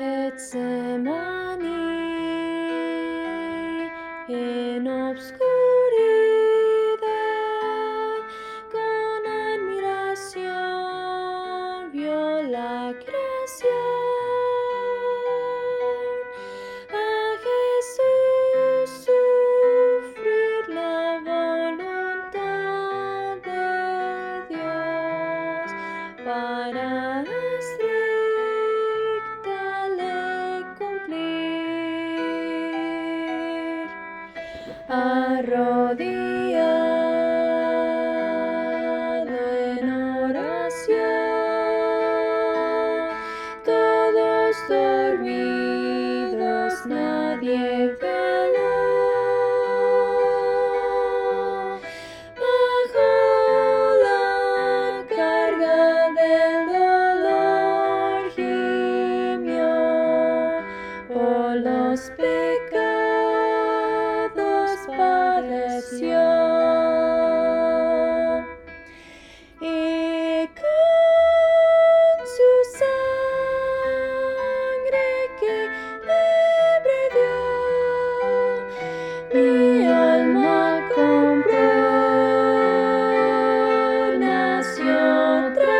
Getsemaní, en obscuridad, con admiración vio la creación, a Jesús sufrir la voluntad de Dios para estricta ley cumplir. Arrodillado en oración, todos dormidos, nadie veló. Bajo la carga del dolor gimió, por los pecados padeció, y con su sangre que libre dio, mi alma compró, nació otra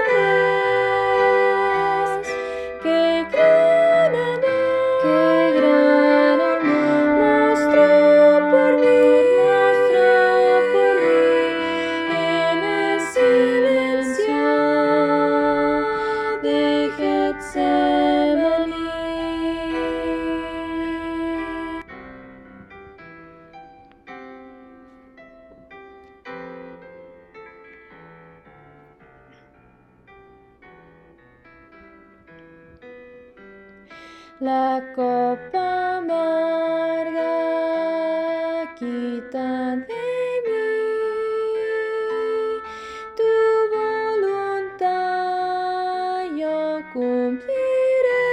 vez. ¡Qué gran amor mostró por mí en el silencio de Getsemaní! La copa amarga quita de mí, tu voluntad yo cumpliré.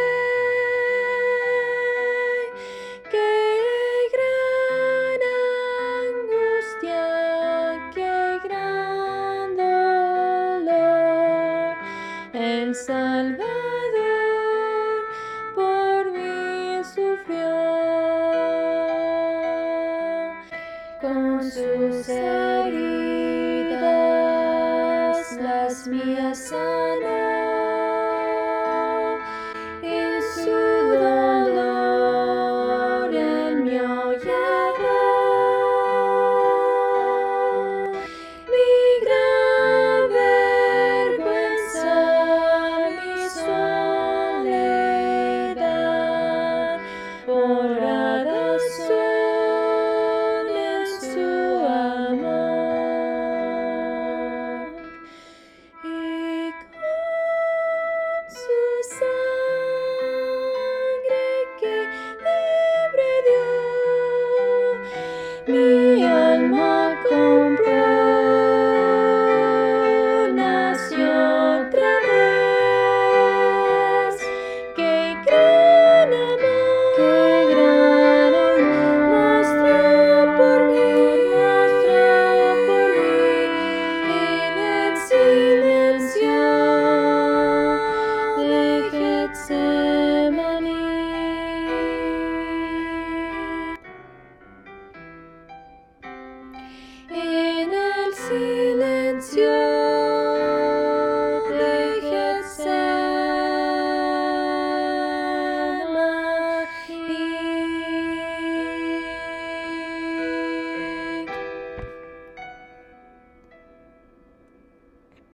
Qué gran angustia, qué gran dolor, el Salvador por mí sufrió. Con su